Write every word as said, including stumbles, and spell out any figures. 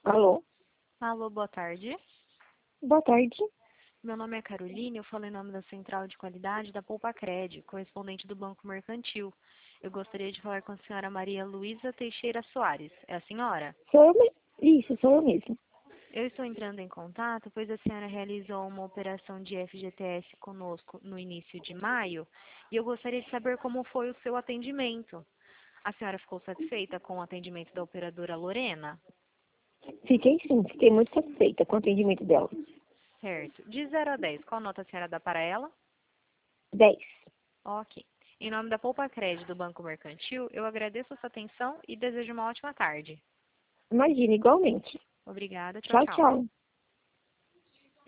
Alô? Alô, boa tarde. Boa tarde. Meu nome é Caroline, eu falo em nome da Central de Qualidade da Poupacred, correspondente do Banco Mercantil. Eu gostaria de falar com a senhora Maria Luísa Teixeira Soares. É a senhora? Sou eu me... Isso, sou eu mesmo. Eu estou entrando em contato, pois a senhora realizou uma operação de F G T S conosco no início de maio, e eu gostaria de saber como foi o seu atendimento. A senhora ficou satisfeita com o atendimento da operadora Lorena? Fiquei sim, fiquei muito satisfeita com o atendimento dela. Certo. De zero a dez, qual nota a senhora dá para ela? Dez. Ok. Em nome da Poupacred do Banco Mercantil, eu agradeço a sua atenção e desejo uma ótima tarde. Imagina, igualmente. Obrigada. Tchau, Tchau, tchau. tchau.